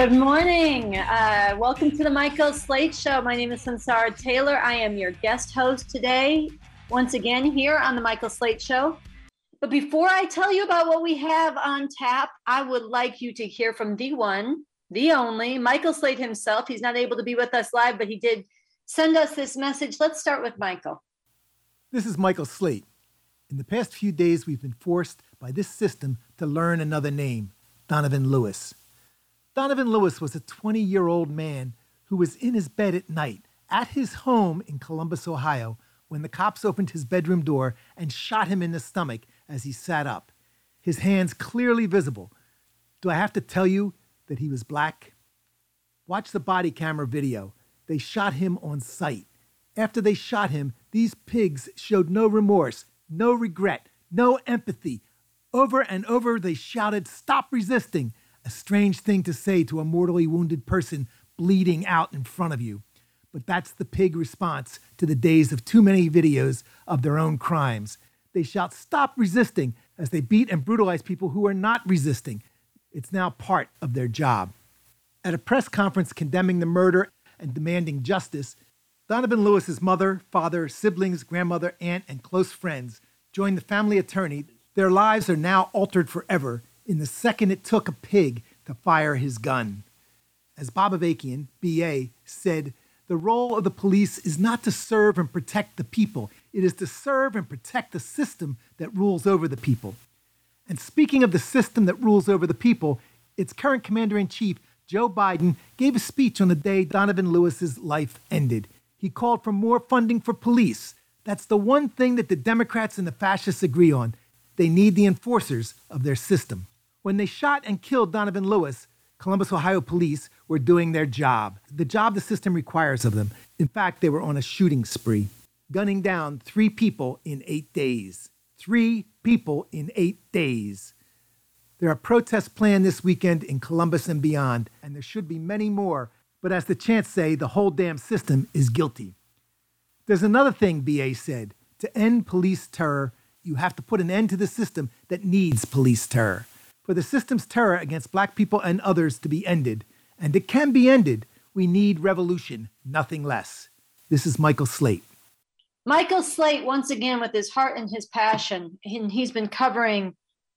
Good morning. Welcome to the Michael Slate Show. My name is Sansara Taylor. I am your guest host today, once again here on the Michael Slate Show. But before I tell you about what we have on tap, I would like you to hear from the one, the only, Michael Slate himself. He's not able to be with us live, but he did send us this message. Let's start with Michael. This is Michael Slate. In the past few days, we've been forced by this system to learn another name, Donovan Lewis. Donovan Lewis was a 20-year-old man who was in his bed at night at his home in Columbus, Ohio, when the cops opened his bedroom door and shot him in the stomach as he sat up, his hands clearly visible. Do I have to tell you that he was black? Watch the body camera video. They shot him on sight. After they shot him, these pigs showed no remorse, no regret, no empathy. Over and over they shouted, "Stop resisting!" A strange thing to say to a mortally wounded person bleeding out in front of you. But that's the pig response to the days of too many videos of their own crimes. They shout, "Stop resisting," as they beat and brutalize people who are not resisting. It's now part of their job. At a press conference condemning the murder and demanding justice, Donovan Lewis's mother, father, siblings, grandmother, aunt, and close friends joined the family attorney. Their lives are now altered forever in the second it took a pig to fire his gun. As Bob Avakian, B.A., said, the role of the police is not to serve and protect the people. It is to serve and protect the system that rules over the people. And speaking of the system that rules over the people, its current commander-in-chief, Joe Biden, gave a speech on the day Donovan Lewis's life ended. He called for more funding for police. That's the one thing that the Democrats and the fascists agree on. They need the enforcers of their system. When they shot and killed Donovan Lewis, Columbus, Ohio police were doing their job, the job the system requires of them. In fact, they were on a shooting spree, gunning down 3 people in 8 days. 3 people in 8 days. There are protests planned this weekend in Columbus and beyond, and there should be many more. But as the chants say, the whole damn system is guilty. There's another thing BA said. To end police terror, you have to put an end to the system that needs police terror. For the system's terror against black people and others to be ended, and it can be ended, we need revolution, nothing less. This is Michael Slate. Michael Slate, once again, with his heart and his passion, and he's been covering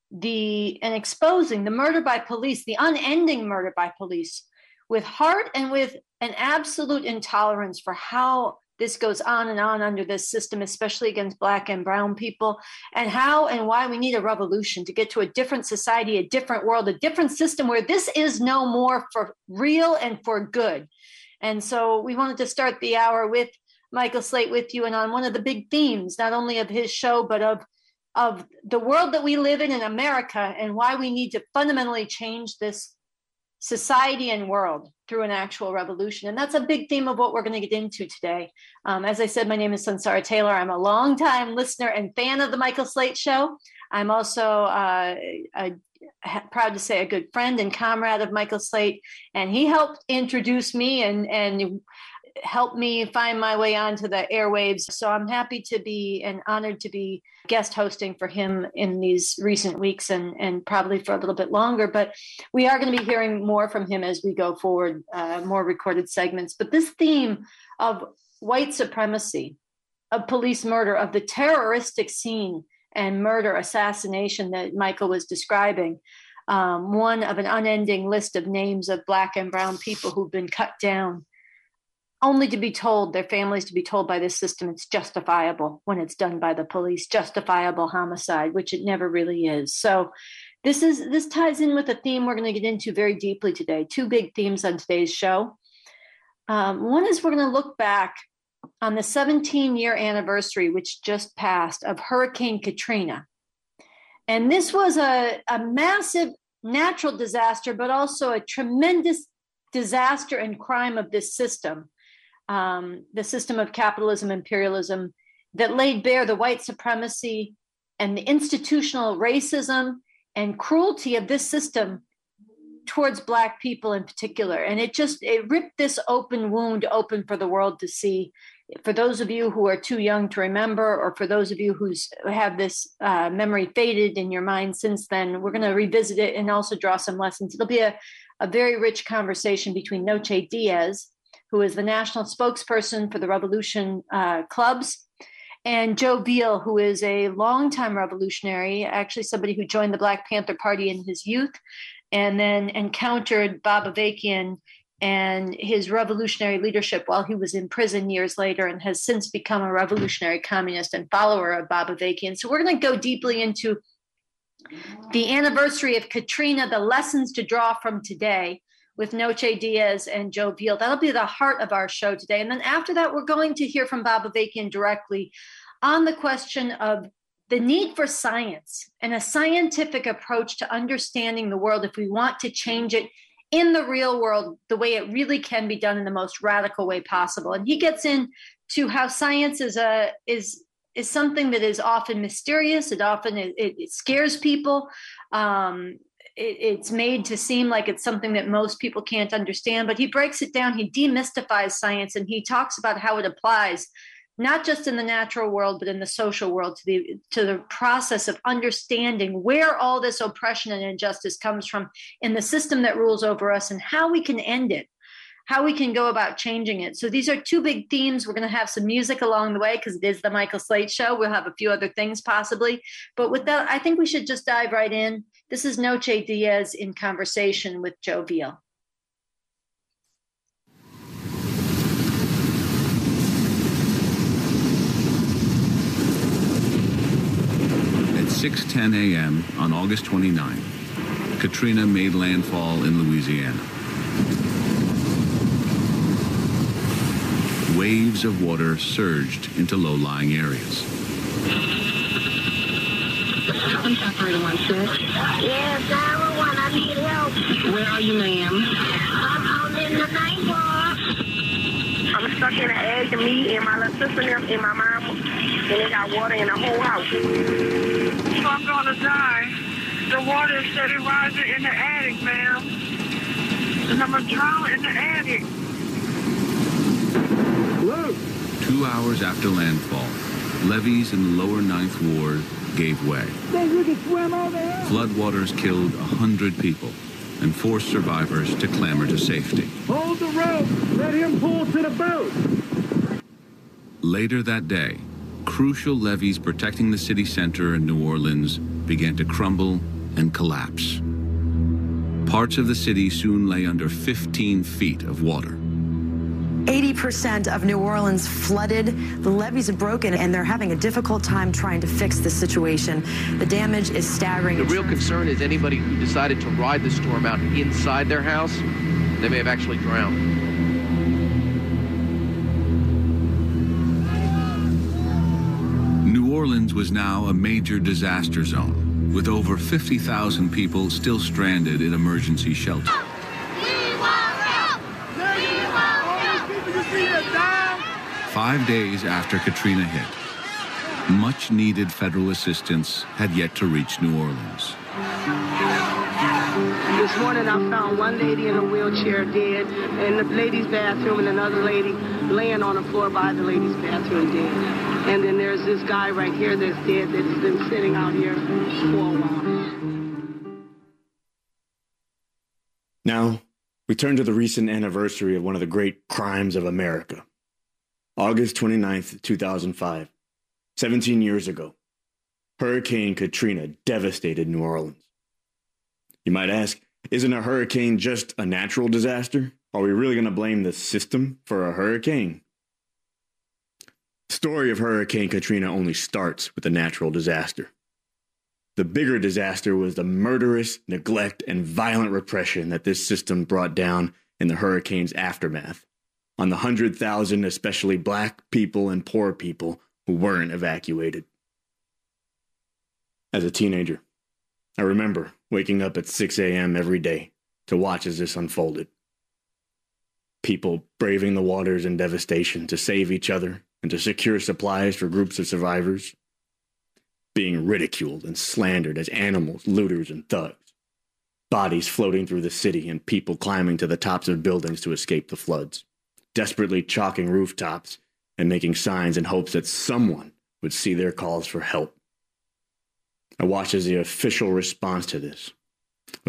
and exposing the murder by police, the unending murder by police, with heart and with an absolute intolerance for how this goes on and on under this system, especially against black and brown people, and how and why we need a revolution to get to a different society, a different world, a different system where this is no more for real and for good. And so we wanted to start the hour with Michael Slate with you and on one of the big themes, not only of his show, but of the world that we live in America, and why we need to fundamentally change this society and world through an actual revolution. And that's a big theme of what we're going to get into today. As I said, my name is Sansara Taylor. I'm a longtime listener and fan of the Michael Slate Show. I'm also proud to say a good friend and comrade of Michael Slate. And he helped introduce me and helped me find my way onto the airwaves. So I'm happy to be and honored to be guest hosting for him in these recent weeks and probably for a little bit longer. But we are going to be hearing more from him as we go forward, more recorded segments. But this theme of white supremacy, of police murder, of the terroristic scene and murder, assassination that Michael was describing, one of an unending list of names of black and brown people who've been cut down, only to be told, their families to be told by this system, it's justifiable when it's done by the police, justifiable homicide, which it never really is. So this ties in with a theme we're going to get into very deeply today. 2 big themes on today's show. One is we're going to look back on the 17-year anniversary, which just passed, of Hurricane Katrina. And this was a massive natural disaster, but also a tremendous disaster and crime of this system. The system of capitalism, imperialism, that laid bare the white supremacy and the institutional racism and cruelty of this system towards Black people in particular. And it ripped this open wound open for the world to see. For those of you who are too young to remember, or for those of you who have this memory faded in your mind since then, we're going to revisit it and also draw some lessons. It'll be a a very rich conversation between Noche Diaz, who is the national spokesperson for the Revolution clubs, and Joe Beal, who is a longtime revolutionary, actually somebody who joined the Black Panther Party in his youth, and then encountered Bob Avakian and his revolutionary leadership while he was in prison years later, and has since become a revolutionary communist and follower of Bob Avakian. So we're going to go deeply into the anniversary of Katrina, the lessons to draw from today, with Noche Diaz and Joe Beal. That'll be the heart of our show today. And then after that, we're going to hear from Bob Avakian directly on the question of the need for science and a scientific approach to understanding the world if we want to change it in the real world the way it really can be done in the most radical way possible. And he gets into how science is something that is often mysterious. It scares people. It's made to seem like it's something that most people can't understand, but he breaks it down. He demystifies science, and he talks about how it applies, not just in the natural world, but in the social world, to the process of understanding where all this oppression and injustice comes from in the system that rules over us, and how we can end it, how we can go about changing it. So these are two big themes. We're going to have some music along the way because it is the Michael Slate Show. We'll have a few other things possibly. But with that, I think we should just dive right in. This is Noche Diaz in conversation with Joe Beal. At 6:10 a.m. on August 29, Katrina made landfall in Louisiana. Waves of water surged into low-lying areas. Operator 16. Yes, 911. I need help. Where are you, ma'am? I'm in the ninth ward. I'm stuck in an egg to me and my little sister and my mom, and they got water in the whole house. So I'm gonna die. The water is steady rising in the attic, ma'am. And I'm gonna drown in the attic. Hello. 2 hours after landfall, levees in the lower Ninth Ward gave way. Floodwaters killed 100 people and forced survivors to clamber to safety. Hold the rope! Let him pull to the boat! Later that day, crucial levees protecting the city center in New Orleans began to crumble and collapse. Parts of the city soon lay under 15 feet of water. 80% of New Orleans flooded. The levees are broken, and they're having a difficult time trying to fix the situation. The damage is staggering. The real concern is anybody who decided to ride the storm out inside their house, they may have actually drowned. New Orleans was now a major disaster zone, with over 50,000 people still stranded in emergency shelters. 5 days after Katrina hit, much-needed federal assistance had yet to reach New Orleans. This morning I found one lady in a wheelchair dead, in the ladies' bathroom, and another lady laying on the floor by the ladies' bathroom dead. And then there's this guy right here that's dead that's been sitting out here for a while. Now, we turn to the recent anniversary of one of the great crimes of America. August 29th, 2005, 17 years ago, Hurricane Katrina devastated New Orleans. You might ask, isn't a hurricane just a natural disaster? Are we really going to blame the system for a hurricane? The story of Hurricane Katrina only starts with a natural disaster. The bigger disaster was the murderous neglect and violent repression that this system brought down in the hurricane's aftermath on the 100,000 especially black people and poor people who weren't evacuated. As a teenager, I remember waking up at 6 a.m. every day to watch as this unfolded. People braving the waters and devastation to save each other and to secure supplies for groups of survivors. Being ridiculed and slandered as animals, looters, and thugs. Bodies floating through the city and people climbing to the tops of buildings to escape the floods. Desperately chalking rooftops and making signs in hopes that someone would see their calls for help. I watched as the official response to this was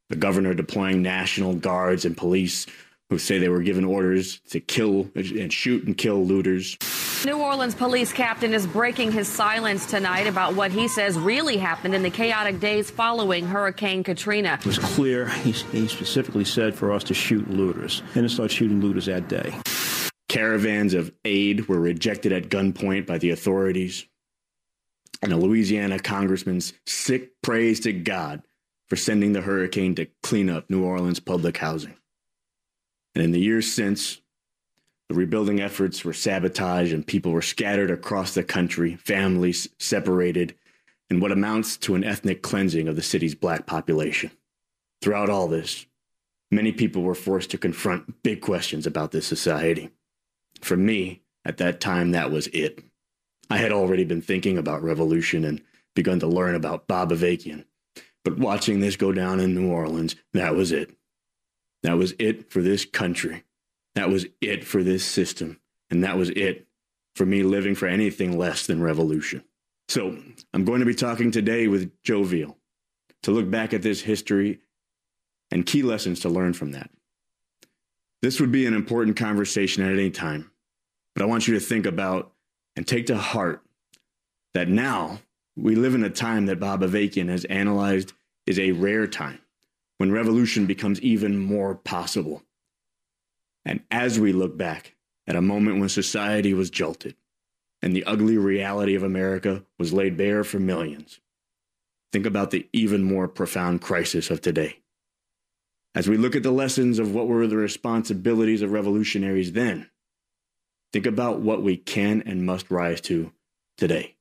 The governor deploying National Guards and police who say they were given orders to kill and shoot and kill looters. New Orleans police captain is breaking his silence tonight about what he says really happened in the chaotic days following Hurricane Katrina. It was clear he specifically said for us to shoot looters, and to start shooting looters that day. Caravans of aid were rejected at gunpoint by the authorities. And a Louisiana congressman's sick praise to God for sending the hurricane to clean up New Orleans public housing. And in the years since, the rebuilding efforts were sabotaged and people were scattered across the country, families separated, in what amounts to an ethnic cleansing of the city's black population. Throughout all this, many people were forced to confront big questions about this society. For me, at that time, that was it. I had already been thinking about revolution and begun to learn about Bob Avakian. But watching this go down in New Orleans, that was it. That was it for this country. That was it for this system. And that was it for me living for anything less than revolution. So I'm going to be talking today with Joe Veal to look back at this history and key lessons to learn from that. This would be an important conversation at any time, but I want you to think about and take to heart that now we live in a time that Bob Avakian has analyzed is a rare time when revolution becomes even more possible. And as we look back at a moment when society was jolted and the ugly reality of America was laid bare for millions, think about the even more profound crisis of today. As we look at the lessons of what were the responsibilities of revolutionaries then, think about what we can and must rise to today.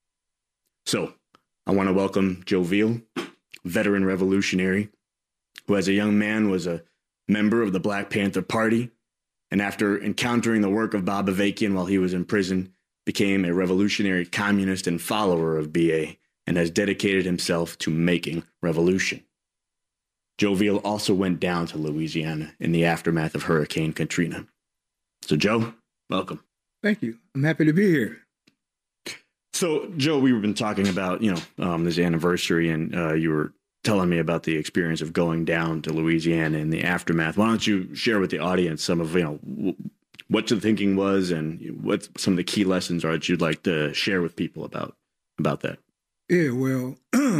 So, I want to welcome Joe Veal, veteran revolutionary, who as a young man was a member of the Black Panther Party, and after encountering the work of Bob Avakian while he was in prison, became a revolutionary communist and follower of BA, and has dedicated himself to making revolution. Joe Veal also went down to Louisiana in the aftermath of Hurricane Katrina. So, Joe, welcome. Thank you. I'm happy to be here. So, Joe, we've been talking about, this anniversary, and you were telling me about the experience of going down to Louisiana in the aftermath. Why don't you share with the audience some of, what your thinking was and what some of the key lessons are that you'd like to share with people about that? Yeah, well,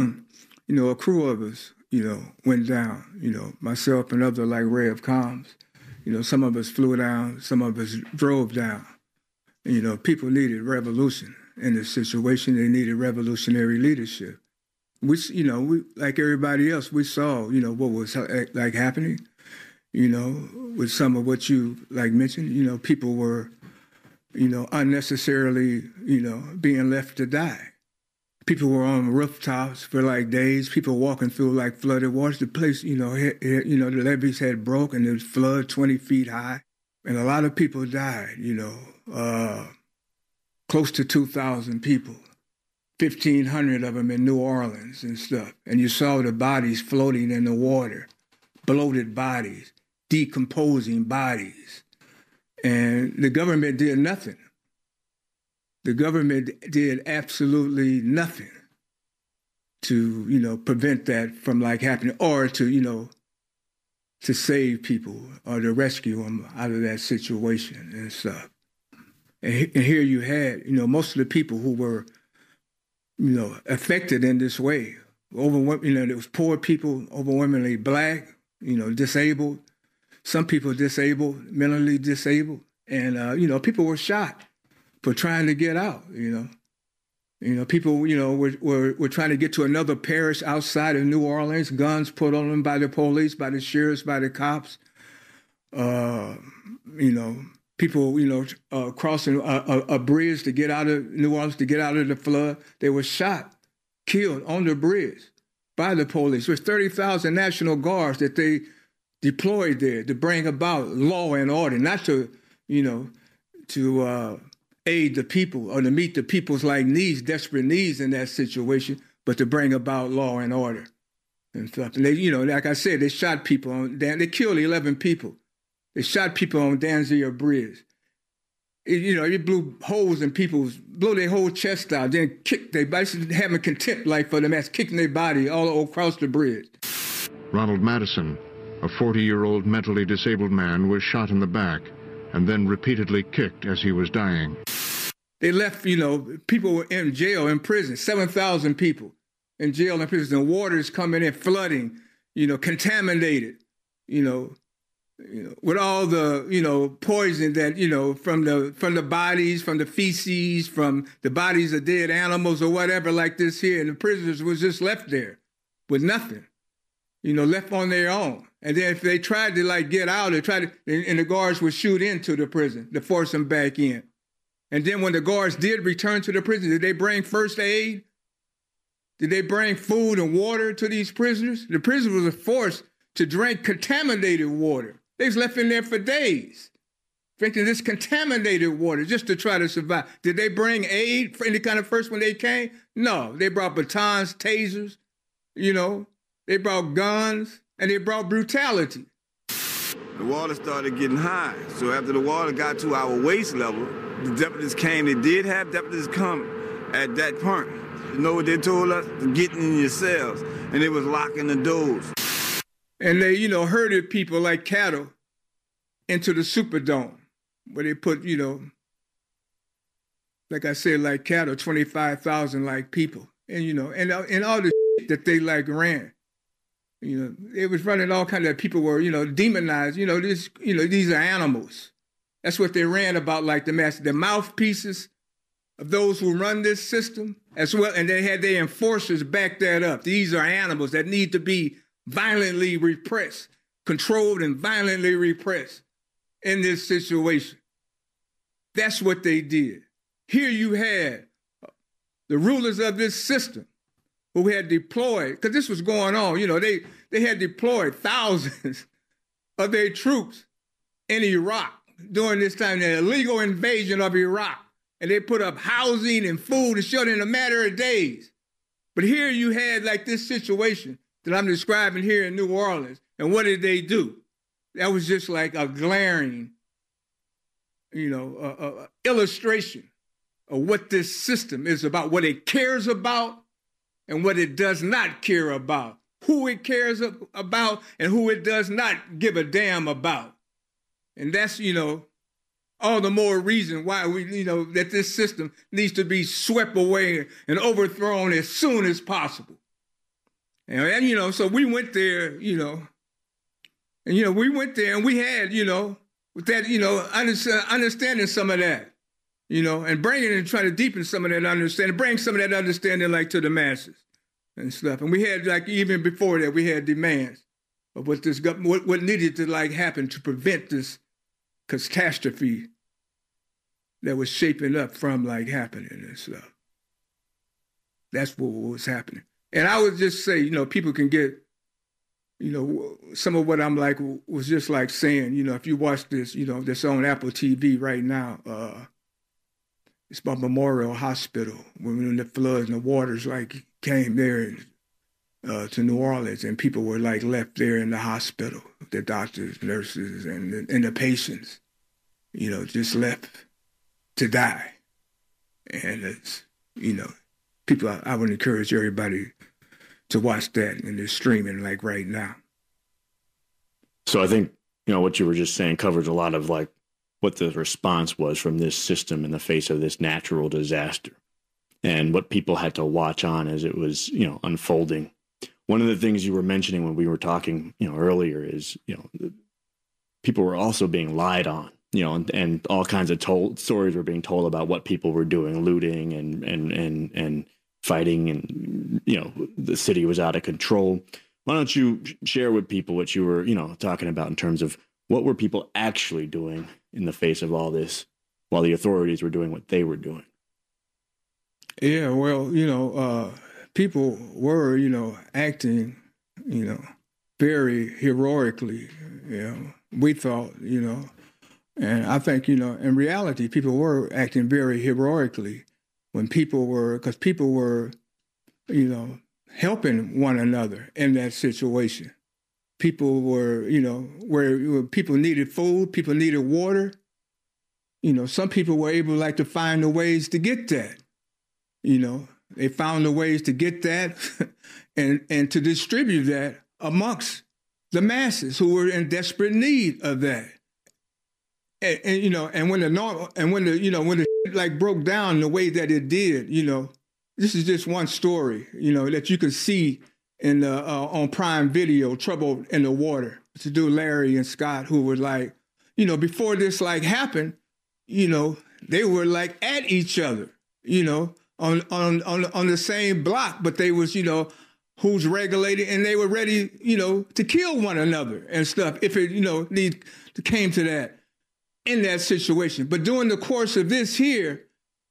a crew of us, went down, myself and other like Ray of Coms. Some of us flew down, some of us drove down. People needed revolution in this situation. They needed revolutionary leadership. Which, we, like everybody else, we saw, what was like happening, with some of what you like mentioned, people were, unnecessarily, being left to die. People were on rooftops for like days. People walking through like flooded waters. The place, the levees had broke and there was flood 20 feet high. And a lot of people died, close to 2,000 people, 1,500 of them in New Orleans and stuff. And you saw the bodies floating in the water, bloated bodies, decomposing bodies. And the government did nothing. The government did absolutely nothing to, prevent that from like happening or to, to save people or to rescue them out of that situation and stuff. And here you had, most of the people who were, affected in this way. There was poor people, overwhelmingly Black, disabled, some people disabled, mentally disabled, and, people were shot for trying to get out, people, were trying to get to another parish outside of New Orleans, guns put on them by the police, by the sheriffs, by the cops. People, crossing a bridge to get out of New Orleans, to get out of the flood. They were shot, killed on the bridge by the police. There's 30,000 National Guards that they deployed there to bring about law and order, not to, to aid the people or to meet the people's like needs, desperate needs in that situation, but to bring about law and order and stuff. And they, like I said, they shot people they killed 11 people. They shot people on Danzier Bridge. It blew holes in blew their whole chest out, then kicked, they basically having contempt like for them as kicking their body all across the bridge. Ronald Madison, a 40-year-old mentally disabled man, was shot in the back and then repeatedly kicked as he was dying. They left, people were in jail, in prison, 7,000 people in jail and prison. The water is coming in, flooding, contaminated, with all the, poison that, from the bodies, from the feces, from the bodies of dead animals or whatever like this here. And the prisoners was just left there with nothing, left on their own. And then if they tried to get out, and the guards would shoot into the prison to force them back in. And then when the guards did return to the prison, did they bring first aid? Did they bring food and water to these prisoners? The prisoners were forced to drink contaminated water. They was left in there for days, drinking this contaminated water just to try to survive. Did they bring aid for any kind of first when they came? No, they brought batons, tasers, they brought guns, and they brought brutality. The water started getting high, so after the water got to our waist level, the deputies came. They did have deputies come at that point. You know what they told us? Get in your cells, and they was locking the doors. And they, herded people like cattle into the Superdome, where they put, like I said, like cattle, 25,000 like people, and and all the that they ran. It was running all kinds of people were, demonized. These are animals. That's what they ran about, like the mouthpieces of those who run this system as well. And they had their enforcers back that up. These are animals that need to be violently repressed, controlled and violently repressed in this situation. That's what they did. Here you had the rulers of this system who had deployed, because this was going on, they had deployed thousands of their troops in Iraq during this time, the illegal invasion of Iraq. And they put up housing and food and shelter in a matter of days. But here you had this situation that I'm describing here in New Orleans. And what did they do? That was just like a glaring, illustration of what this system is about, what it cares about and what it does not care about, who it cares about and who it does not give a damn about. And that's, all the more reason why we, that this system needs to be swept away and overthrown as soon as possible. And so we went there, and, we went there and we had, with that, understanding some of that, and bringing and trying to deepen some of that understanding, bring some of that understanding to the masses and stuff. And we had, even before that, we had demands of what this government, what needed to happen to prevent this catastrophe that was shaping up from happening and stuff. That's what was happening. And I would just say, people can get, some of what I'm was just saying, if you watch this, this on Apple TV right now, it's about Memorial Hospital when the floods and the waters came there to New Orleans and people were left there in the hospital, the doctors, nurses, and the patients, just left to die. And it's, people, I would encourage everybody to watch that, and they're streaming right now. So I think, what you were just saying covers a lot of what the response was from this system in the face of this natural disaster and what people had to watch on as it was, unfolding. One of the things you were mentioning when we were talking, earlier is, people were also being lied on, and all kinds of stories were being told about what people were doing, looting and fighting, and, the city was out of control. Why don't you share with people what you were, talking about in terms of what were people actually doing in the face of all this while the authorities were doing what they were doing? Yeah, well, people were, acting, very heroically, we thought, and I think, in reality, people were acting very heroically because people were, helping one another in that situation. People were, where people needed food, people needed water. Some people were able to find the ways to get that. They found the ways to get that and to distribute that amongst the masses who were in desperate need of that. And when the like broke down the way that it did, this is just one story, that you can see in the on Prime Video, Trouble in the Water. To do Larry and Scott, who were like, before this like happened, they were like at each other, on the same block, but they was, who's regulated, and they were ready, to kill one another and stuff if it, came to that in that situation. But during the course of this here,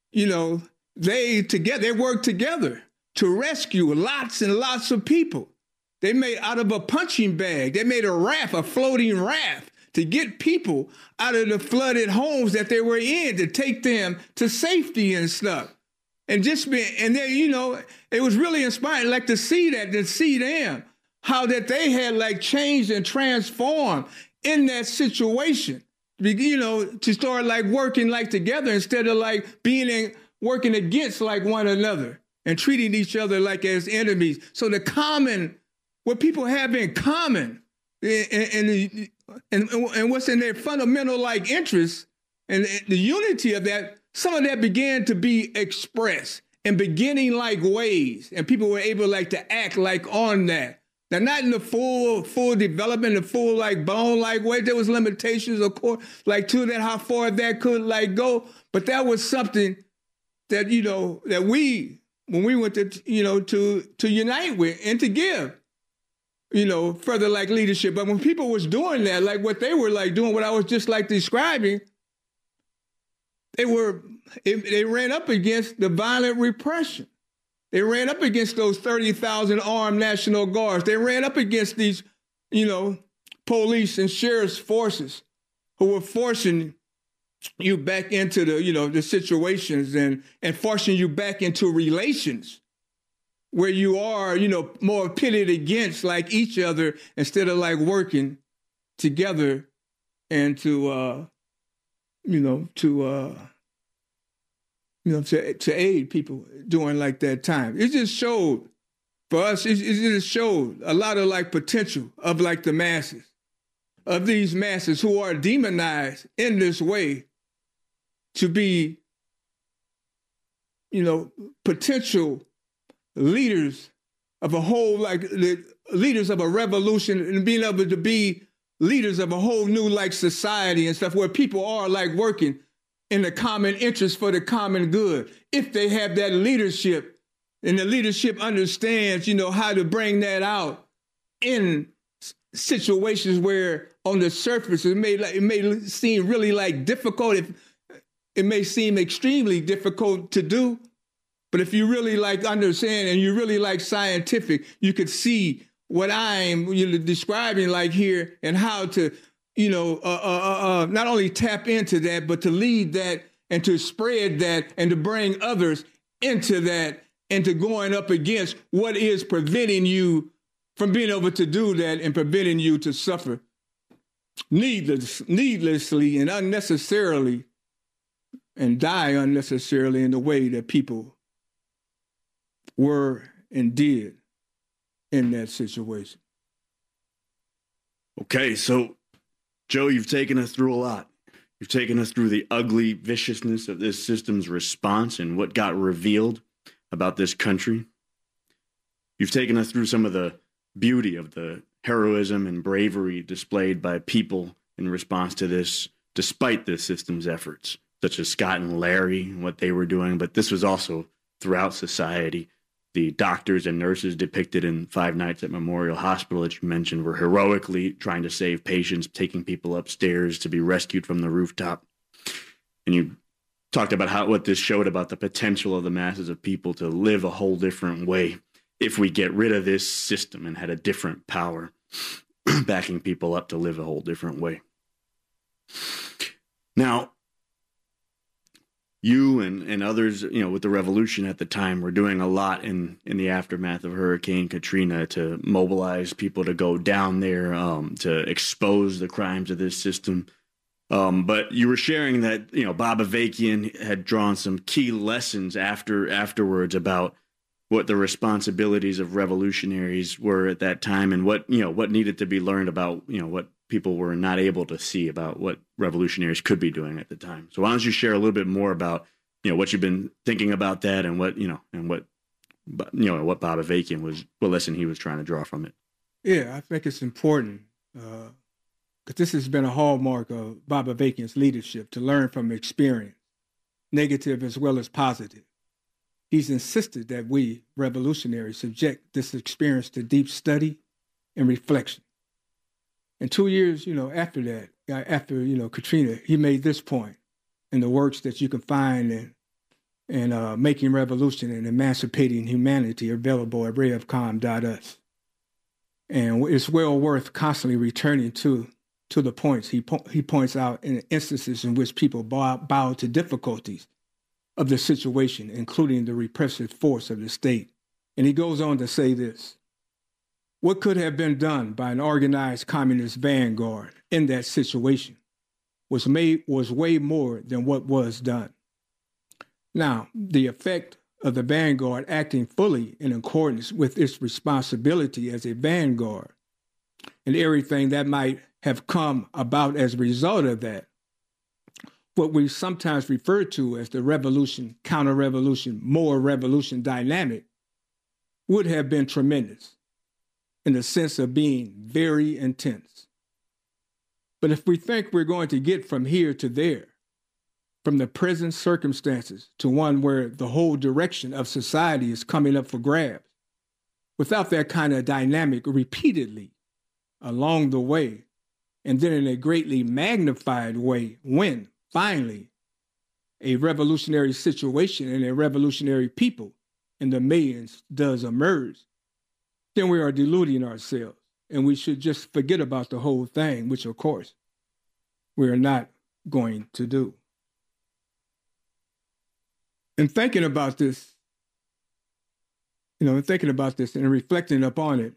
they worked together to rescue lots and lots of people. They made out of a punching bag. They made a floating raft to get people out of the flooded homes that they were in, to take them to safety and stuff. And it was really inspiring, like to see them, how that they had like changed and transformed in that situation, to start like working like together instead of like working against like one another and treating each other like as enemies. So what people have in common and what's in their fundamental like interests and the unity of that, some of that began to be expressed in beginning like ways, and people were able like to act like on that. Now, not in the full development, the full like blown like way. There was limitations, of course, like to that, how far that could like go. But that was something that, that when we went to unite with and to give, further like leadership. But when people was doing that, like what they were like doing, what I was just like describing, they ran up against the violent repression. They ran up against those 30,000 armed National Guards. They ran up against these, police and sheriff's forces who were forcing you back into the situations and forcing you back into relations where you are, more pitted against like each other instead of like working together and to aid people during like that time. It just showed, for us, it just showed a lot of like potential of like the masses, of these masses who are demonized in this way to be, potential leaders of a whole, like the leaders of a revolution, and being able to be leaders of a whole new like society and stuff where people are like working in the common interest for the common good. If they have that leadership and the leadership understands, how to bring that out in situations where on the surface it may seem really like difficult. It may seem extremely difficult to do, but if you really like understand and you really like scientific, you could see what I'm describing like here and how to, not only tap into that, but to lead that and to spread that and to bring others into that and to going up against what is preventing you from being able to do that and preventing you to suffer needlessly and unnecessarily and die unnecessarily in the way that people were and did in that situation. Okay, so Joe, you've taken us through a lot. You've taken us through the ugly viciousness of this system's response and what got revealed about this country. You've taken us through some of the beauty of the heroism and bravery displayed by people in response to this, despite the system's efforts, such as Scott and Larry and what they were doing. But this was also throughout society. The doctors and nurses depicted in Five Nights at Memorial Hospital that you mentioned were heroically trying to save patients, taking people upstairs to be rescued from the rooftop. And you talked about what this showed about the potential of the masses of people to live a whole different way if we get rid of this system and had a different power backing people up to live a whole different way. Now, you and others, with the revolution at the time, were doing a lot in the aftermath of Hurricane Katrina to mobilize people to go down there, to expose the crimes of this system. But you were sharing that, Bob Avakian had drawn some key lessons afterwards about what the responsibilities of revolutionaries were at that time, and what needed to be learned about, what people were not able to see about what revolutionaries could be doing at the time. So why don't you share a little bit more about, what you've been thinking about that, and what Bob Avakian what lesson he was trying to draw from it. Yeah, I think it's important because this has been a hallmark of Bob Avakian's leadership, to learn from experience, negative as well as positive. He's insisted that we, revolutionaries, subject this experience to deep study and reflection. And 2 years, after that, after Katrina, he made this point in the works that you can find in Making Revolution and Emancipating Humanity, available at rayofcom.us. And it's well worth constantly returning to the points he points out in instances in which people bow to difficulties of the situation, including the repressive force of the state. And he goes on to say this: what could have been done by an organized communist vanguard in that situation was way more than what was done. Now, the effect of the vanguard acting fully in accordance with its responsibility as a vanguard, and everything that might have come about as a result of that, what we sometimes refer to as the revolution, counter-revolution, more revolution dynamic, would have been tremendous in the sense of being very intense. But if we think we're going to get from here to there, from the present circumstances to one where the whole direction of society is coming up for grabs, without that kind of dynamic repeatedly along the way, and then in a greatly magnified way when, finally, a revolutionary situation and a revolutionary people in the millions does emerge, then we are deluding ourselves, and we should just forget about the whole thing, which, of course, we are not going to do. And thinking about this, and reflecting upon it,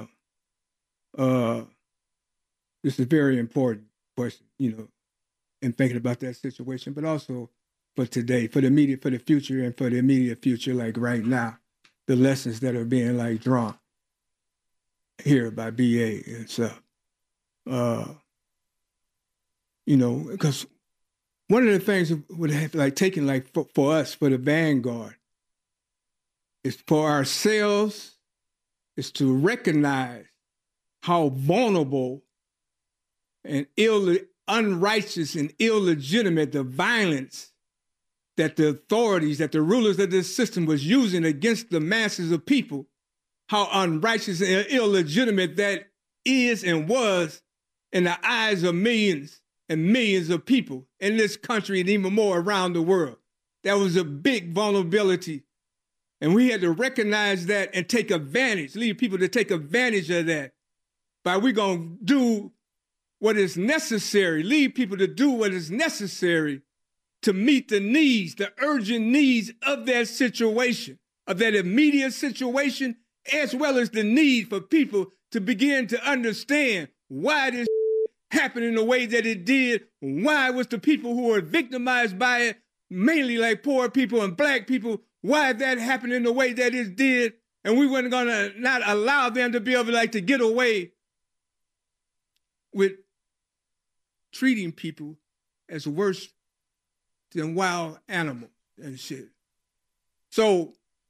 this is a very important question, and thinking about that situation, but also for today, for the future, and for the immediate future, like right now, the lessons that are being drawn here by BA and stuff. Because one of the things would have taken for us, for the vanguard, is for ourselves, is to recognize how vulnerable and unrighteous and illegitimate the violence that the authorities, that the rulers of this system was using against the masses of people, how unrighteous and illegitimate that is and was in the eyes of millions and millions of people in this country and even more around the world. That was a big vulnerability. And we had to recognize that and take advantage, lead people to take advantage of that. By we're going to do what is necessary, lead people to do what is necessary to meet the needs, the urgent needs of that situation, of that immediate situation, as well as the need for people to begin to understand why this happened in the way that it did, why was the people who were victimized by it, mainly poor people and black people, why that happened in the way that it did, and we weren't going to not allow them to be able to get away with treating people as worse than wild animals and shit. So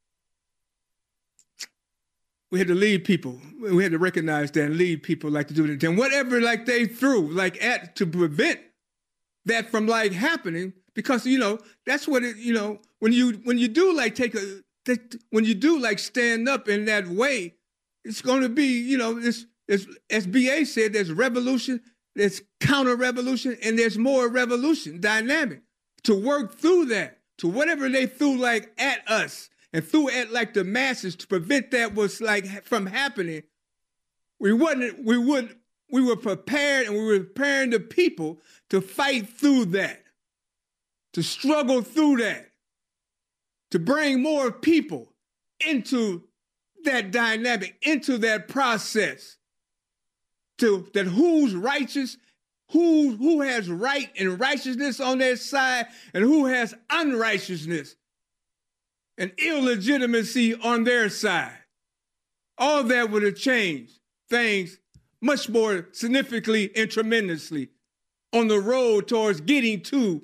we had to lead people. We had to recognize that and lead people to do that. And whatever they threw at to prevent that from happening, because that's what it when you do stand up in that way, it's going to be it's as BA said, there's revolution, there's counter-revolution, and there's more revolution dynamic to work through that, to whatever they threw at us and threw at the masses to prevent that was from happening. We were prepared, and we were preparing the people to fight through that, to struggle through that, to bring more people into that dynamic, into that process, to that who's righteous, who has right and righteousness on their side, and who has unrighteousness and illegitimacy on their side. All that would have changed things much more significantly and tremendously on the road towards getting to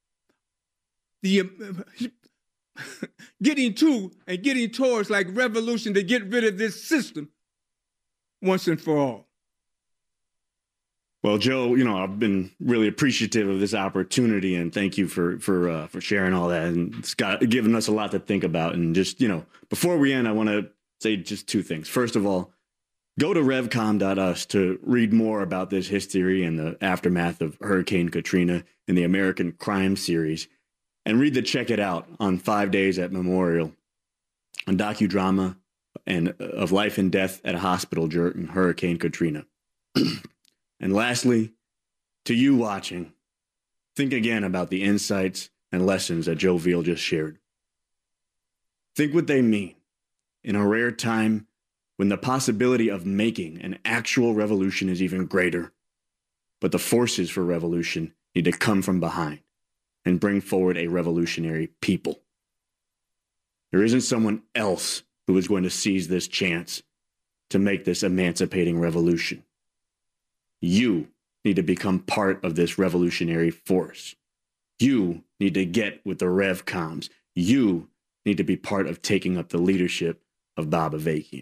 getting towards like revolution to get rid of this system once and for all. Well, Joe, I've been really appreciative of this opportunity, and thank you for sharing all that. And it's given us a lot to think about. And just, before we end, I want to say just two things. First of all, go to revcom.us to read more about this history and the aftermath of Hurricane Katrina in the American Crime series, and read the Check It Out on 5 Days at Memorial, a docudrama of life and death at a hospital during Hurricane Katrina. And lastly, to you watching, think again about the insights and lessons that Joe Veal just shared. Think what they mean in a rare time when the possibility of making an actual revolution is even greater, but the forces for revolution need to come from behind and bring forward a revolutionary people. There isn't someone else who is going to seize this chance to make this emancipating revolution. You need to become part of this revolutionary force. You need to get with the RevComs. You need to be part of taking up the leadership of Bob Avakian.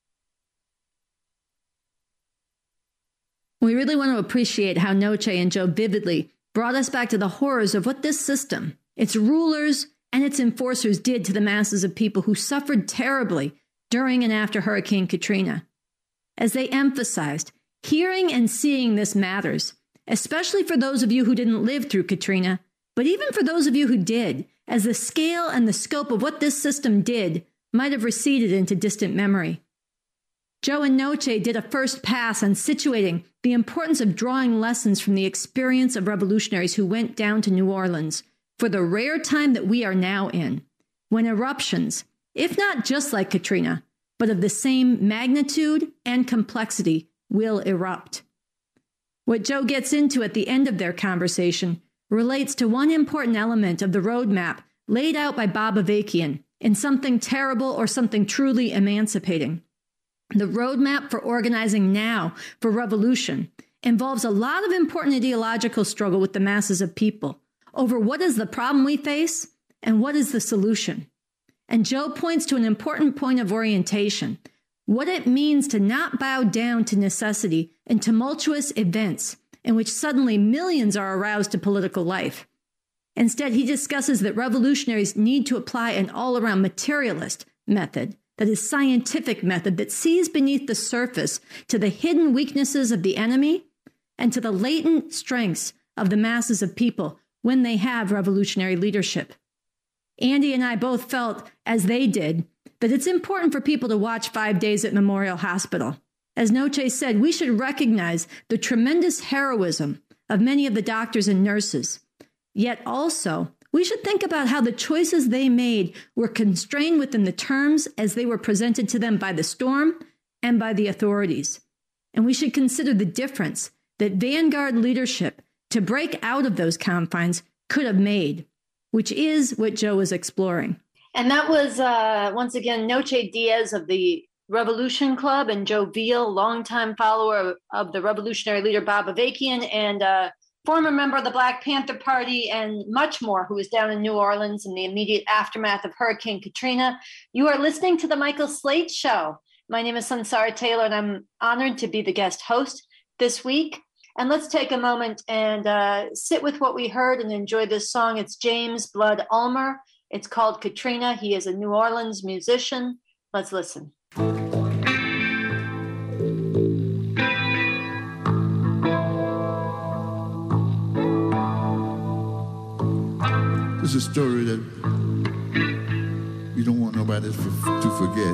We really want to appreciate how Noche and Joe vividly brought us back to the horrors of what this system, its rulers, and its enforcers did to the masses of people who suffered terribly during and after Hurricane Katrina. As they emphasized, hearing and seeing this matters, especially for those of you who didn't live through Katrina, but even for those of you who did, as the scale and the scope of what this system did might have receded into distant memory. Joe and Noche did a first pass on situating the importance of drawing lessons from the experience of revolutionaries who went down to New Orleans for the rare time that we are now in, when eruptions, if not just like Katrina, but of the same magnitude and complexity, will erupt. What Joe gets into at the end of their conversation relates to one important element of the roadmap laid out by Bob Avakian in Something Terrible or Something Truly Emancipating. The roadmap for organizing now for revolution involves a lot of important ideological struggle with the masses of people over what is the problem we face and what is the solution. And Joe points to an important point of orientation, what it means to not bow down to necessity in tumultuous events in which suddenly millions are aroused to political life. Instead, he discusses that revolutionaries need to apply an all-around materialist method, that is, scientific method that sees beneath the surface to the hidden weaknesses of the enemy and to the latent strengths of the masses of people when they have revolutionary leadership. Andy and I both felt, as they did, that it's important for people to watch 5 Days at Memorial Hospital. As Noche said, we should recognize the tremendous heroism of many of the doctors and nurses. Yet also, we should think about how the choices they made were constrained within the terms as they were presented to them by the storm and by the authorities. And we should consider the difference that vanguard leadership to break out of those confines could have made, which is what Joe is exploring. And that was, once again, Noche Diaz of the Revolution Club and Joe Veal, longtime follower of the revolutionary leader Bob Avakian and former member of the Black Panther Party and much more, who was down in New Orleans in the immediate aftermath of Hurricane Katrina. You are listening to The Michael Slate Show. My name is Sansara Taylor, and I'm honored to be the guest host this week. And let's take a moment and sit with what we heard and enjoy this song. It's James Blood Ulmer. It's called Katrina. He is a New Orleans musician. Let's listen. It's a story that you don't want nobody to forget.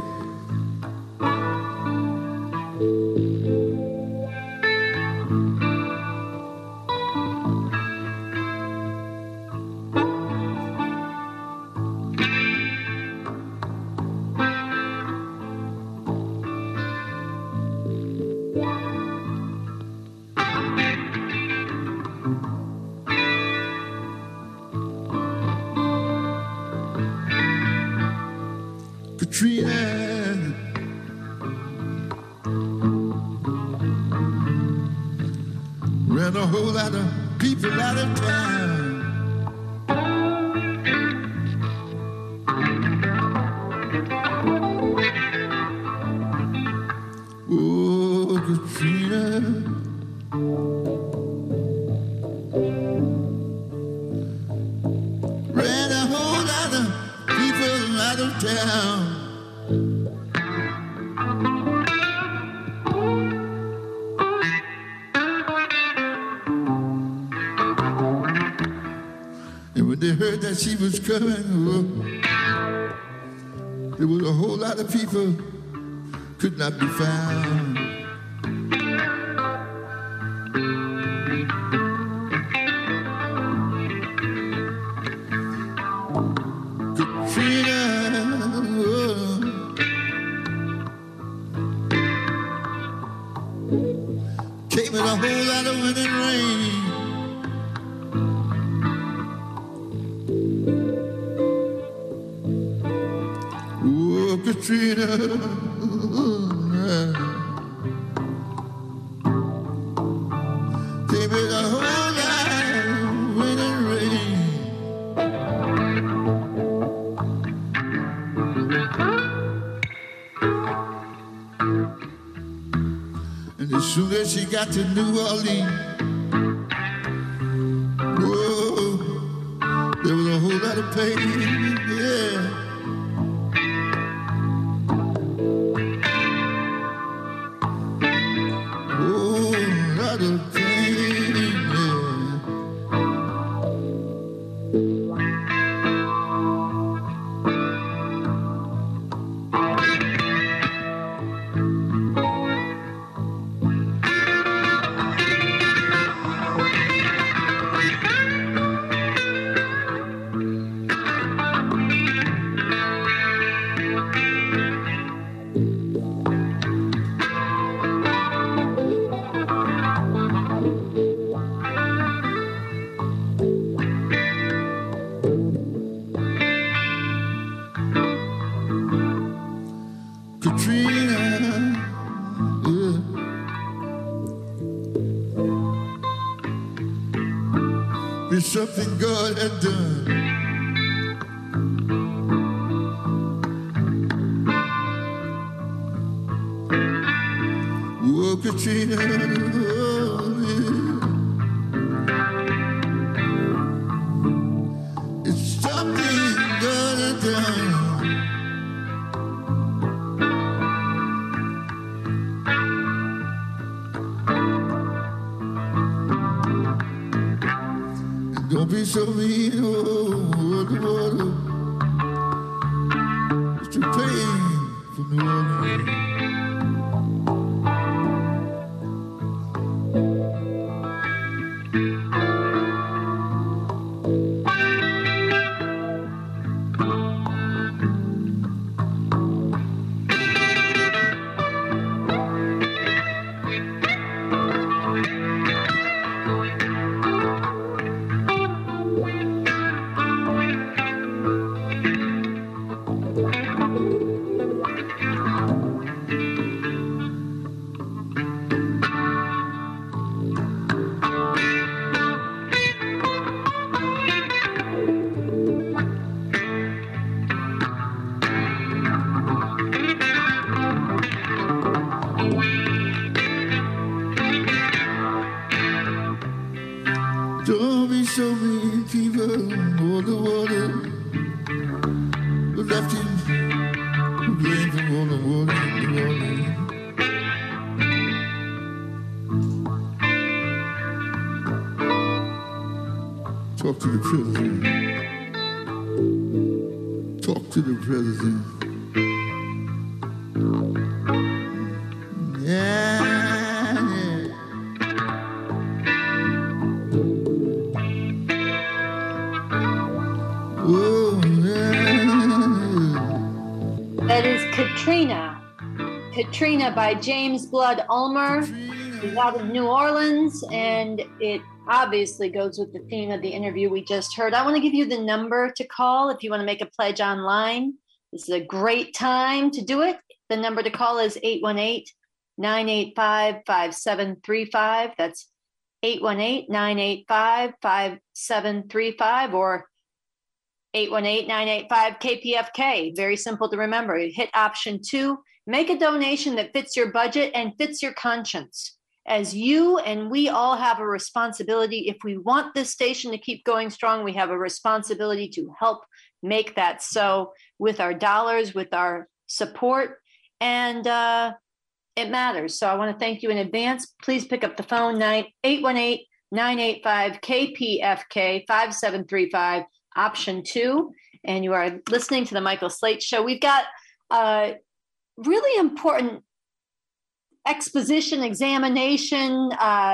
whole lot of people out of town. Oh, Katrina. Ran a whole lot of people out of town. And when they heard that she was coming, oh, there was a whole lot of people could not be found. Katrina, oh, came in a whole lot of wind and rain. Oh, Katrina, came in a whole lot of wind and rain. And as soon as she got to New Orleans, whoa, there was a whole lot of pain, yeah. Oh, lot of pain, yeah. Katrina, yeah. There's something God had done. Oh, Katrina, oh, yeah. It's something God had done. Don't be so mean, oh, the water. It's too pain for New Orleans. Don't be so mean, people. Oh, the water was left him blame for all the water in New Orleans. Talk to the president. Talk to the president. Yeah. Oh, yeah. That is Katrina. Katrina by James Blood Ulmer. He's out of New Orleans, and it obviously goes with the theme of the interview we just heard. I want to give you the number to call if you want to make a pledge online. This is a great time to do it. The number to call is 818-985-5735. That's 818-985-5735 or 818-985-KPFK. Very simple to remember. Hit option 2. Make a donation that fits your budget and fits your conscience. As you and we all have a responsibility, if we want this station to keep going strong, we have a responsibility to help make that so with our dollars, with our support, and it matters. So I want to thank you in advance. Please pick up the phone, 818-985-KPFK 5735, option 2, and you are listening to the Michael Slate Show. We've got really important exposition, examination,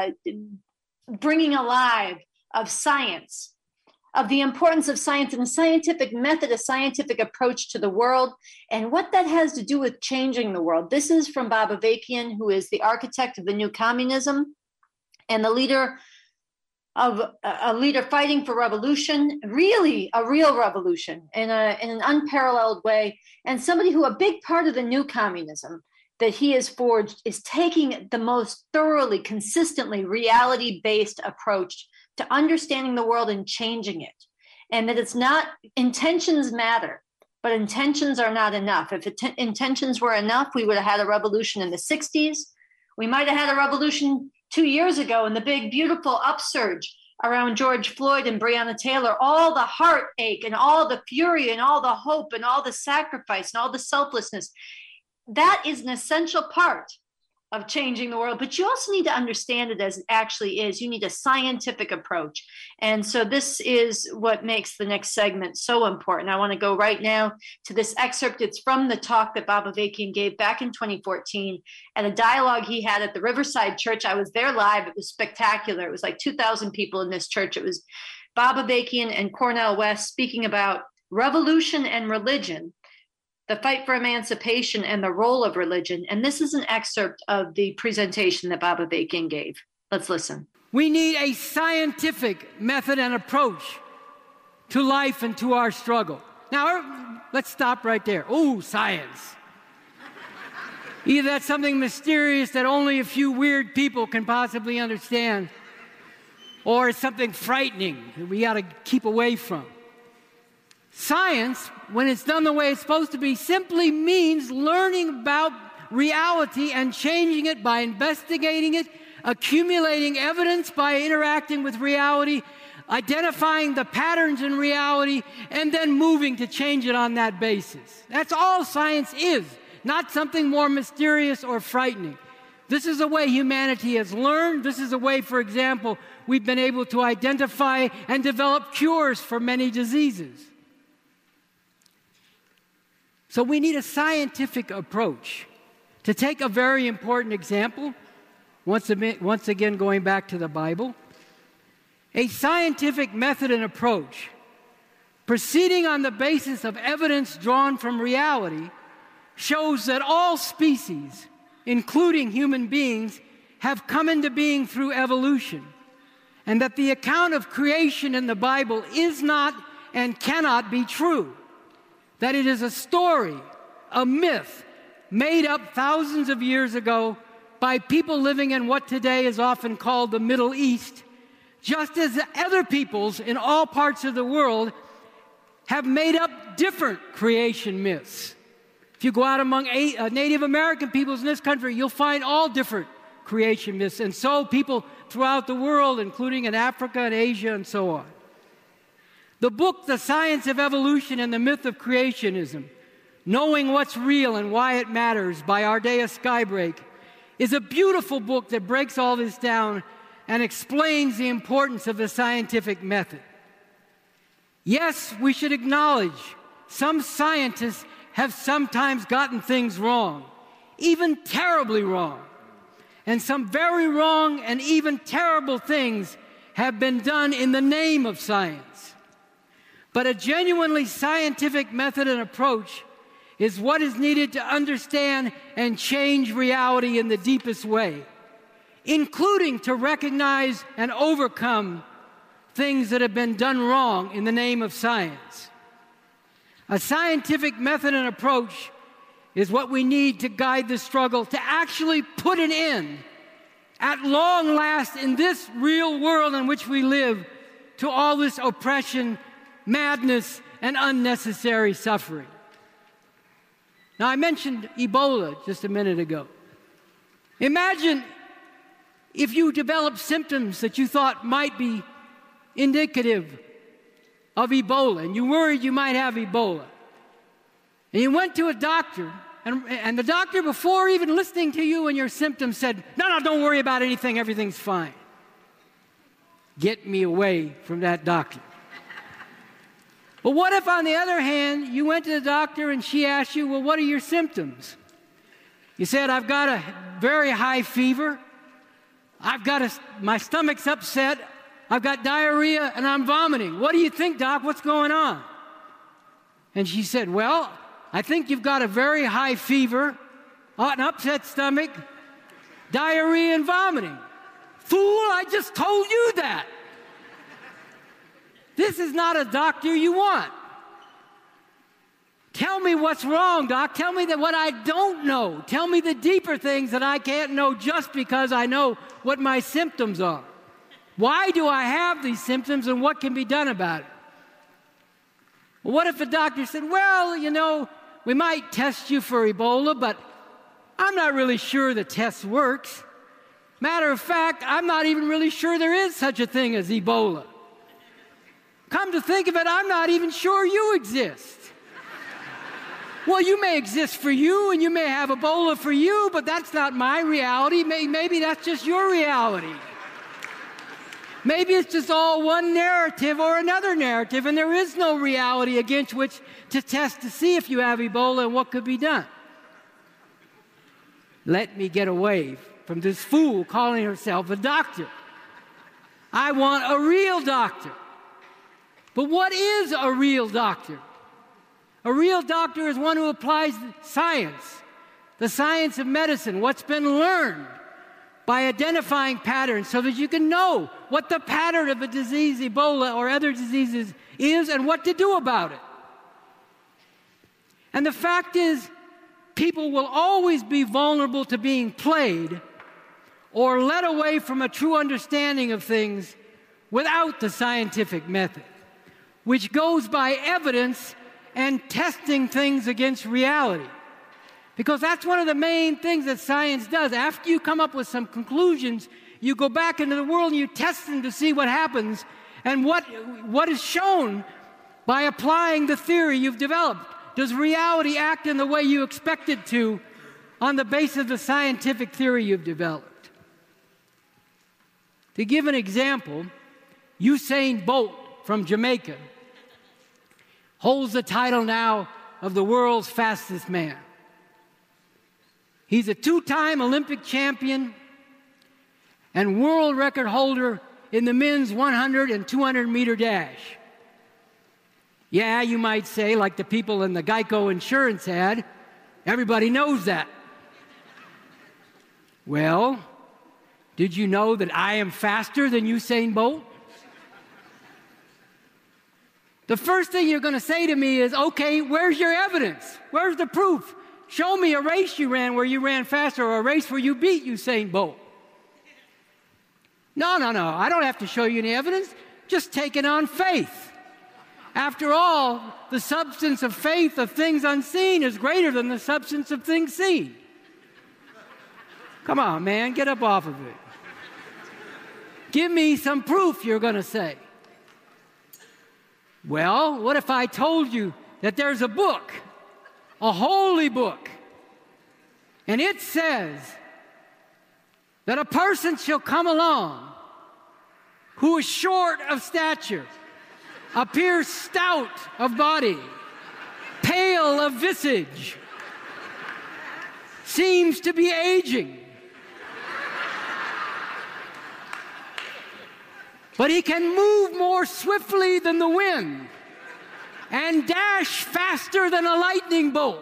bringing alive of science, of the importance of science and a scientific method, a scientific approach to the world, and what that has to do with changing the world. This is from Bob Avakian, who is the architect of the new communism and the leader of a leader fighting for revolution, really a real revolution in an unparalleled way, and somebody who a big part of the new communism that he has forged is taking the most thoroughly, consistently reality-based approach to understanding the world and changing it. And that it's not, intentions matter, but intentions are not enough. If intentions were enough, we would have had a revolution in the 60s. We might have had a revolution 2 years ago in the big, beautiful upsurge around George Floyd and Breonna Taylor, all the heartache and all the fury and all the hope and all the sacrifice and all the selflessness. That is an essential part of changing the world, but you also need to understand it as it actually is. You need a scientific approach. And so this is what makes the next segment so important. I want to go right now to this excerpt. It's from the talk that Bob Avakian gave back in 2014 at a dialogue he had at the Riverside Church. I was there live. It was spectacular. It was like 2,000 people in this church. It was Bob Avakian and Cornel West speaking about revolution and religion, the fight for emancipation and the role of religion. And this is an excerpt of the presentation that Bob Avakian gave. Let's listen. We need a scientific method and approach to life and to our struggle. Now, let's stop right there. Oh, science. Either that's something mysterious that only a few weird people can possibly understand, or it's something frightening that we got to keep away from. Science, when it's done the way it's supposed to be, simply means learning about reality and changing it by investigating it, accumulating evidence by interacting with reality, identifying the patterns in reality, and then moving to change it on that basis. That's all science is, not something more mysterious or frightening. This is a way humanity has learned. This is a way, for example, we've been able to identify and develop cures for many diseases. So we need a scientific approach. To take a very important example, once again going back to the Bible, a scientific method and approach proceeding on the basis of evidence drawn from reality shows that all species, including human beings, have come into being through evolution, and that the account of creation in the Bible is not and cannot be true. That it is a story, a myth, made up thousands of years ago by people living in what today is often called the Middle East, just as other peoples in all parts of the world have made up different creation myths. If you go out among Native American peoples in this country, you'll find all different creation myths, and so people throughout the world, including in Africa and Asia and so on. The book, The Science of Evolution and the Myth of Creationism, Knowing What's Real and Why It Matters by Ardea Skybrake, is a beautiful book that breaks all this down and explains the importance of the scientific method. Yes, we should acknowledge some scientists have sometimes gotten things wrong, even terribly wrong. And some very wrong and even terrible things have been done in the name of science. But a genuinely scientific method and approach is what is needed to understand and change reality in the deepest way, including to recognize and overcome things that have been done wrong in the name of science. A scientific method and approach is what we need to guide the struggle to actually put an end at long last in this real world in which we live to all this oppression, madness, and unnecessary suffering. Now, I mentioned Ebola just a minute ago. Imagine if you developed symptoms that you thought might be indicative of Ebola, and you worried you might have Ebola. And you went to a doctor, and the doctor, before even listening to you and your symptoms, said, no, don't worry about anything, everything's fine. Get me away from that doctor. But what if, on the other hand, you went to the doctor and she asked you, well, what are your symptoms? You said, I've got a very high fever, my stomach's upset, I've got diarrhea, and I'm vomiting. What do you think, Doc? What's going on? And she said, well, I think you've got a very high fever, an upset stomach, diarrhea, and vomiting. Fool, I just told you that. This is not a doctor you want. Tell me what's wrong, Doc. Tell me what I don't know. Tell me the deeper things that I can't know just because I know what my symptoms are. Why do I have these symptoms, and what can be done about it? Well, what if the doctor said, well, you know, we might test you for Ebola, but I'm not really sure the test works. Matter of fact, I'm not even really sure there is such a thing as Ebola. Come to think of it, I'm not even sure you exist. Well, you may exist for you, and you may have Ebola for you, but that's not my reality. Maybe that's just your reality. Maybe it's just all one narrative or another narrative, and there is no reality against which to test to see if you have Ebola and what could be done. Let me get away from this fool calling herself a doctor. I want a real doctor. But what is a real doctor? A real doctor is one who applies science, the science of medicine, what's been learned, by identifying patterns so that you can know what the pattern of a disease, Ebola or other diseases, is and what to do about it. And the fact is, people will always be vulnerable to being played or led away from a true understanding of things without the scientific method, which goes by evidence and testing things against reality. Because that's one of the main things that science does. After you come up with some conclusions, you go back into the world and you test them to see what happens and what is shown by applying the theory you've developed. Does reality act in the way you expect it to on the basis of the scientific theory you've developed? To give an example, Usain Bolt from Jamaica holds the title now of the world's fastest man. He's a two-time Olympic champion and world record holder in the men's 100 and 200-meter dash. Yeah, you might say, like the people in the Geico insurance ad, everybody knows that. Well, did you know that I am faster than Usain Bolt? The first thing you're going to say to me is, okay, where's your evidence? Where's the proof? Show me a race you ran where you ran faster or a race where you beat Usain Bolt. No, I don't have to show you any evidence. Just take it on faith. After all, the substance of faith of things unseen is greater than the substance of things seen. Come on, man, get up off of it. Give me some proof, you're going to say. Well, what if I told you that there's a book, a holy book, and it says that a person shall come along who is short of stature, appears stout of body, pale of visage, seems to be aging, but he can move more swiftly than the wind and dash faster than a lightning bolt.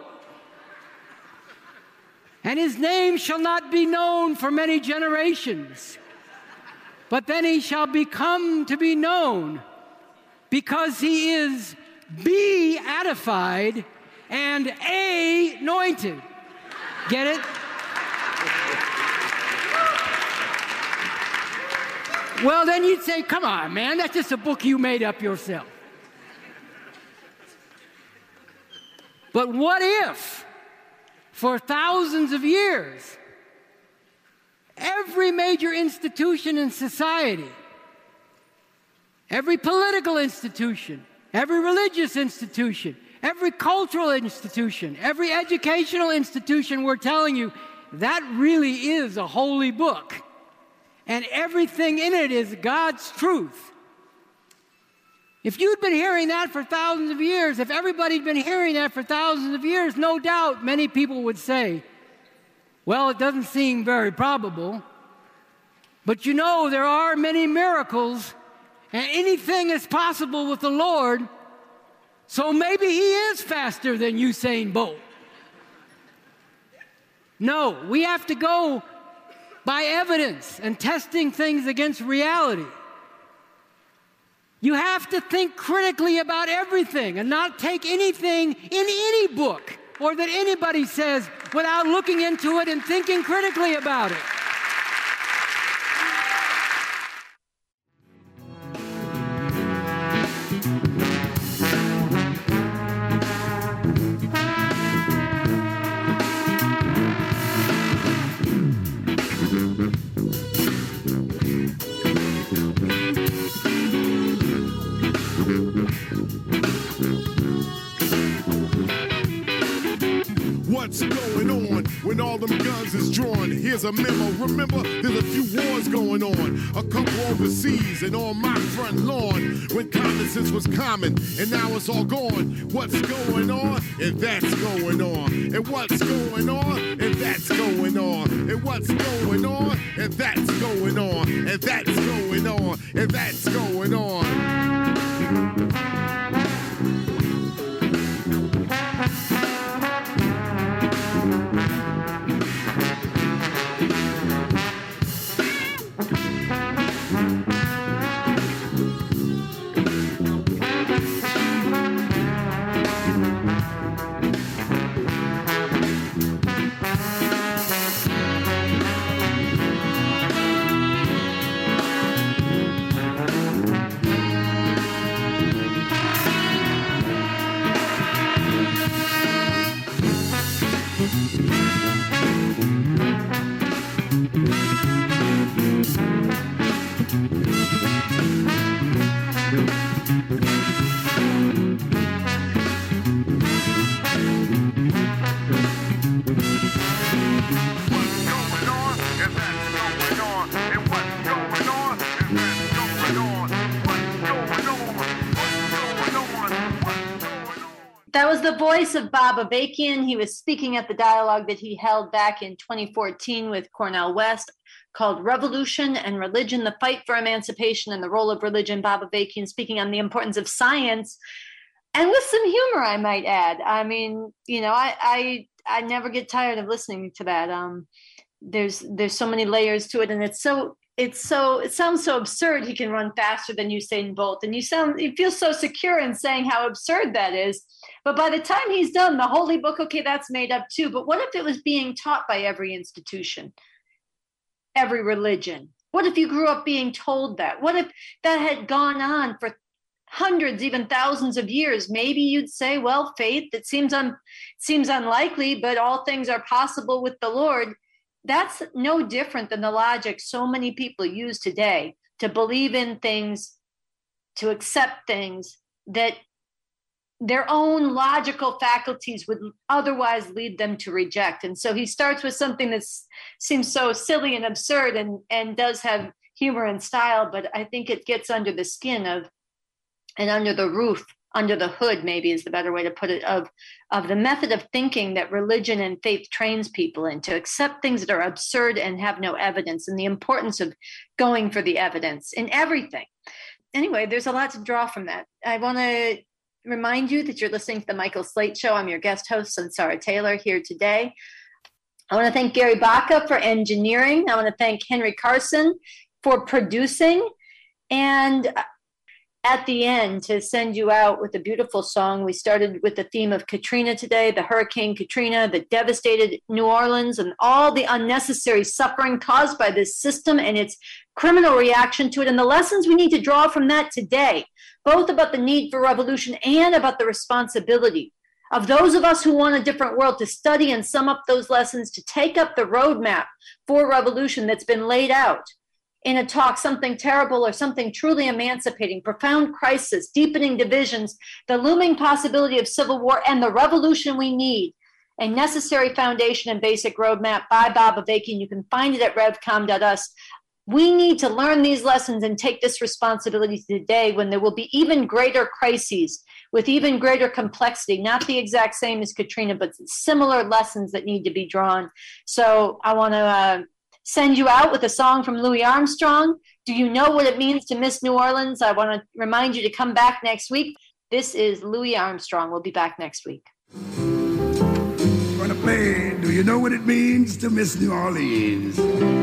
And his name shall not be known for many generations, but then he shall become to be known because he is beatified and anointed. Get it? Well, then you'd say, come on, man, that's just a book you made up yourself. But what if, for thousands of years, every major institution in society, every political institution, every religious institution, every cultural institution, every educational institution, we're telling you that really is a holy book, and everything in it is God's truth. If you'd been hearing that for thousands of years, if everybody'd been hearing that for thousands of years, no doubt many people would say, well, it doesn't seem very probable, but you know there are many miracles, and anything is possible with the Lord, so maybe he is faster than Usain Bolt. No, we have to go by evidence and testing things against reality. You have to think critically about everything and not take anything in any book or that anybody says without looking into it and thinking critically about it. What's going on when all them guns is drawn? Here's a memo. Remember, there's a few wars going on. A couple overseas and on my front lawn. When common sense was common and now it's all gone. What's going on? And that's going on. And what's going on? And that's going on. And what's going on? And that's going on. And that's going on. And that's going on. That was the voice of Bob Avakian. He was speaking at the dialogue that he held back in 2014 with Cornel West called Revolution and Religion, the Fight for Emancipation and the Role of Religion. Bob Avakian speaking on the importance of science and with some humor, I might add. I mean, you know, I never get tired of listening to that. There's so many layers to it, and it sounds so absurd. He can run faster than Usain Bolt, and you feel so secure in saying how absurd that is. But by the time he's done, the holy book, okay, that's made up too. But what if it was being taught by every institution, every religion? What if you grew up being told that? What if that had gone on for hundreds, even thousands of years? Maybe you'd say, well, faith, it seems unlikely, but all things are possible with the Lord. That's no different than the logic so many people use today to believe in things, to accept things that their own logical faculties would otherwise lead them to reject. And so he starts with something that seems so silly and absurd and does have humor and style, but I think it gets under the skin and under the roof, under the hood, maybe is the better way to put it, of the method of thinking that religion and faith trains people in, to accept things that are absurd and have no evidence, and the importance of going for the evidence in everything. Anyway, there's a lot to draw from that. I want to remind you that you're listening to The Michael Slate Show. I'm your guest host, Sunsara Taylor, here today. I want to thank Gary Baca for engineering. I want to thank Henry Carson for producing. And at the end to send you out with a beautiful song. We started with the theme of Katrina today, the Hurricane Katrina that devastated New Orleans and all the unnecessary suffering caused by this system and its criminal reaction to it, and the lessons we need to draw from that today, both about the need for revolution and about the responsibility of those of us who want a different world to study and sum up those lessons, to take up the roadmap for revolution that's been laid out in a talk, something terrible or something truly emancipating, profound crisis, deepening divisions, the looming possibility of civil war, and the revolution we need, a necessary foundation and basic roadmap by Bob Avakian. You can find it at revcom.us. We need to learn these lessons and take this responsibility today when there will be even greater crises with even greater complexity, not the exact same as Katrina, but similar lessons that need to be drawn. So I want to send you out with a song from Louis Armstrong. Do you know what it means to miss New Orleans? I want to remind you to come back next week. This is Louis Armstrong. We'll be back next week. I'm going to play, do you know what it means to miss New Orleans?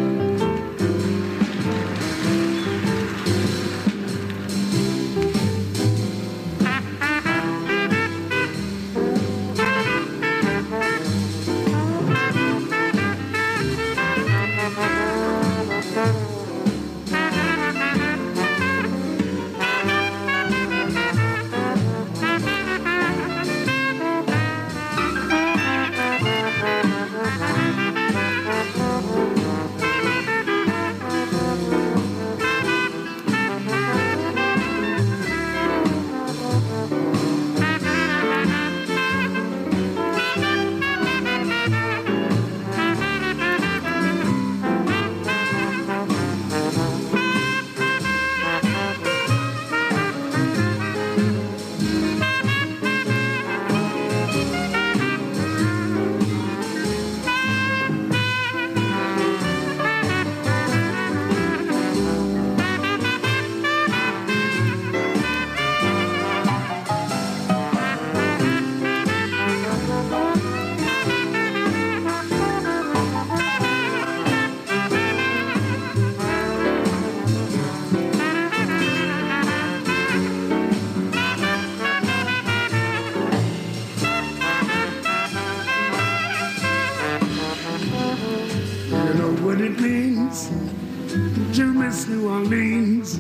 New Orleans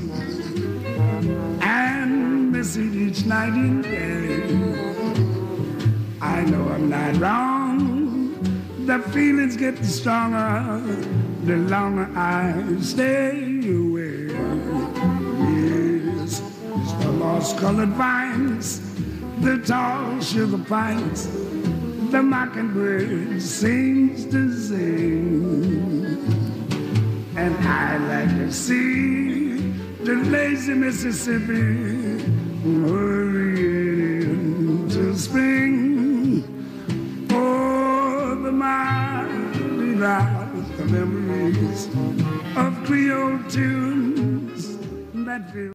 and miss it each night and day. I know I'm not wrong. The feelings get stronger the longer I stay away. Yes, it's the lost-colored vines, the tall sugar pines, the mockingbird sings to sing. And I like to see the lazy Mississippi hurrying to spring. Oh, the mighty rise, the memories of Creole tunes that feel